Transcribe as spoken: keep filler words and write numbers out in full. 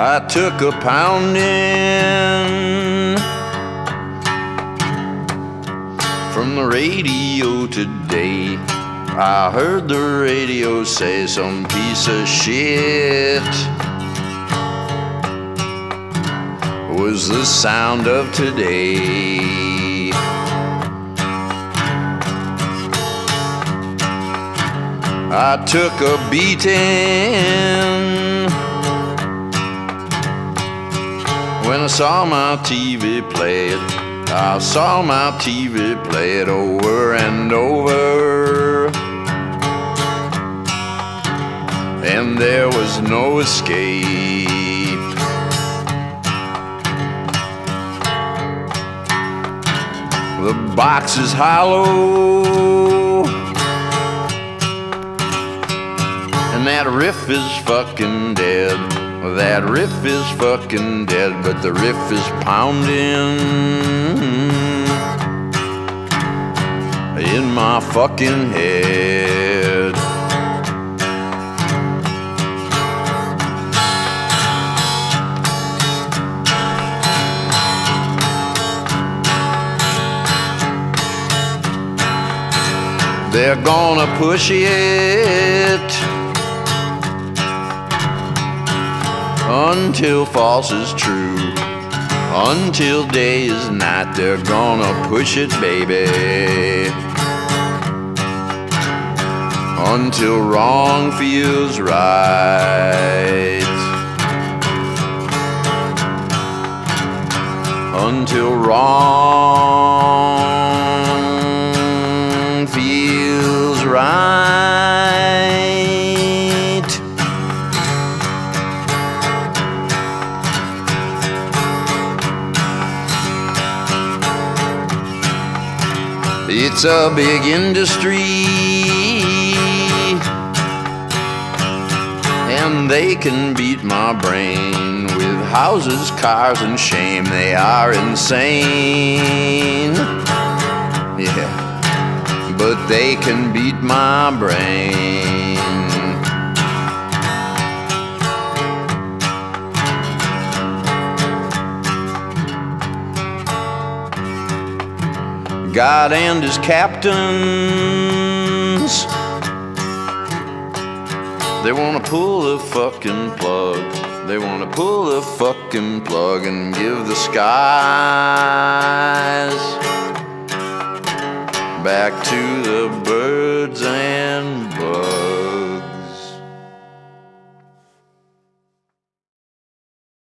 I took a pounding from the radio today. I heard the radio say some piece of shit was the sound of today. I took a beating when I saw my T V play it. I saw my T V play it over and over, and there was no escape. The box is hollow, and that riff is fucking dead. That riff is fucking dead, but the riff is pounding in my fucking head. They're gonna push it until false is true, until day is night. They're gonna push it, baby, until wrong feels right, until wrong feels right. It's a big industry, and they can beat my brain with houses, cars, and shame. They are insane, yeah, but they can beat my brain. God and his captains, they wanna pull the fucking plug. They wanna pull the fucking plug and give the skies back to the